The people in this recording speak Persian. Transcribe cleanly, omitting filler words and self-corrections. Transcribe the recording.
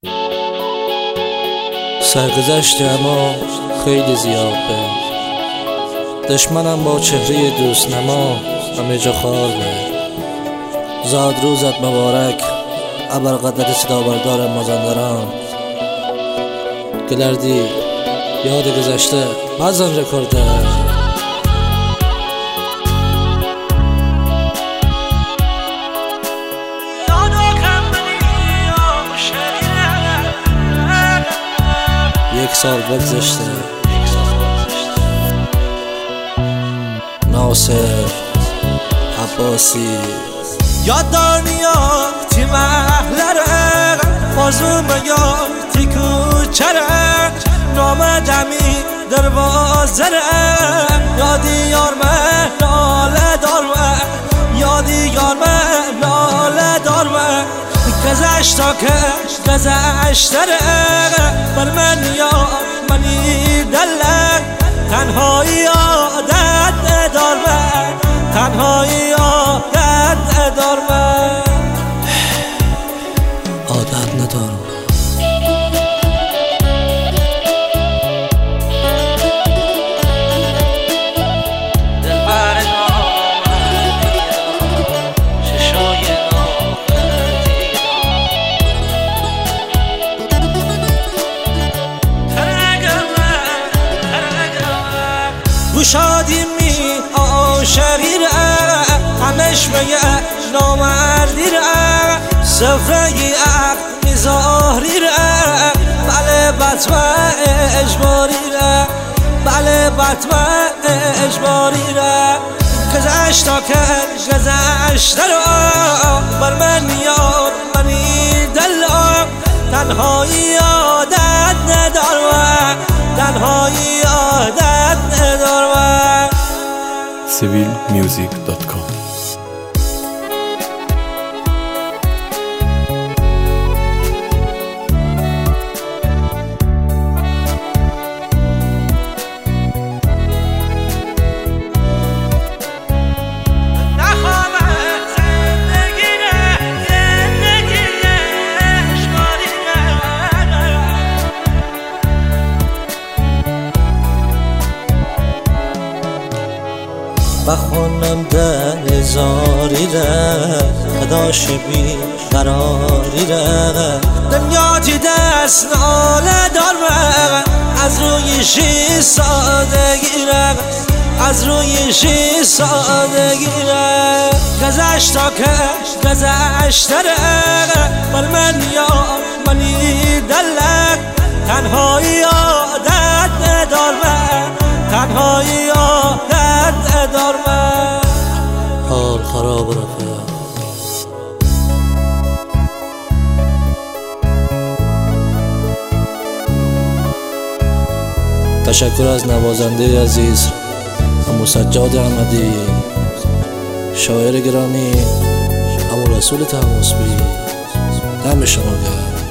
سرگذشت اما خیلی زیاد به دشمنم با چهره دوست نما همه جا خار به زاد روزت مبارک ابرقدرت صدا بردار مازندران گلردی یاد گذشته بازم رکورده یک سال بگذشته ناصر عباسی یاددار میاد تی محلره بازوم یاد تی کوچره نامدمی دروازره یادی یار من ناله دار من یادی یار من ناله دار من گذشتا که گذشتره بر من یاد منی دلک تنهایی عادت ندار من تنهایی عادت ندار من عادت ندارم شادی می عاشقی را همش میگه نامردی را سفرگی عقل میزاری را بله بطمع اجباری را بله بطمع اجباری را گذشتا که گذشته را بر من میاد منی دلم تنهایی عادت ندارم تنهایی عادت ندارم civilmusic.com بخونم در هزاری را خداش بی قراری را دنیا تی دست ناله دار من از روی شی سادگی را از روی شی سادگی را گذشتا که گذشته را بر من یاد منی دلک تنهایی عادت ندار من تنهایی عادت ندار من حال خراب رفت تشکر از نوازنده عزیز عمو سجاد احمدی شاعر گرامی عمو رسول طهماسبی دم شما گرم